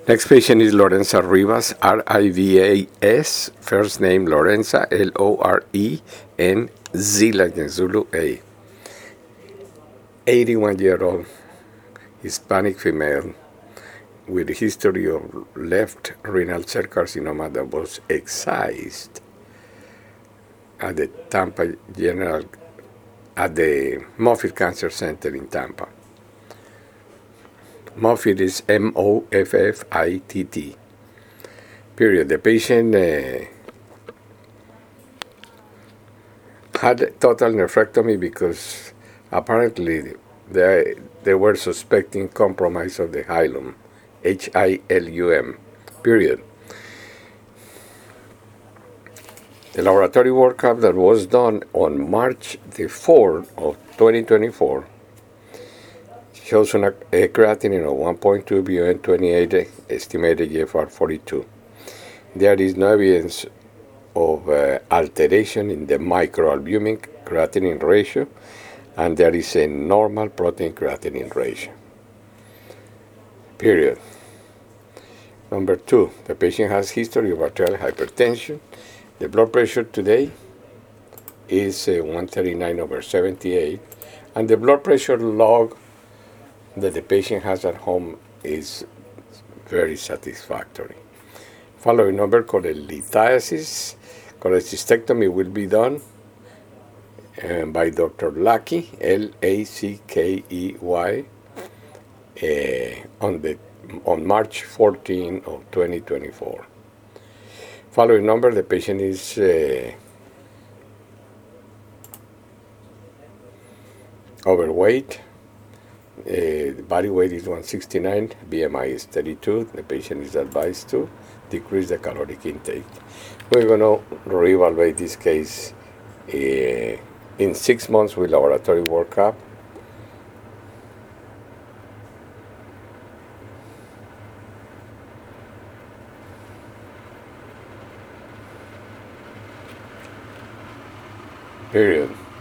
Next patient is Lorenza Rivas, R-I-V-A-S, first name Lorenza, L-O-R-E-N-Z like in Zulu A. 81-year-old Hispanic female with a history of left renal cell carcinoma that was excised at the Tampa General, at the Moffitt Cancer Center in Tampa. Moffitt is M-O-F-F-I-T-T. Period. The patient had total nephrectomy because apparently they were suspecting compromise of the hilum, H-I-L-U-M. Period. The laboratory workup that was done on March the 4th of 2024 shows a creatinine of 1.2 BUN 28 estimated GFR 42. There is no evidence of alteration in the microalbumin creatinine ratio, and there is a normal protein creatinine ratio. Period. Number 2, the patient has history of arterial hypertension. The blood pressure today is 139/78, and the blood pressure log that the patient has at home is very satisfactory. Following number, cholecystectomy. Cholecystectomy will be done by Dr. Lackey, L-A-C-K-E-Y, on March 14 of 2024. Following number, the patient is overweight. Body weight is 169, BMI is 32. The patient is advised to decrease the caloric intake. We're going to reevaluate this case in 6 months with laboratory workup. Period.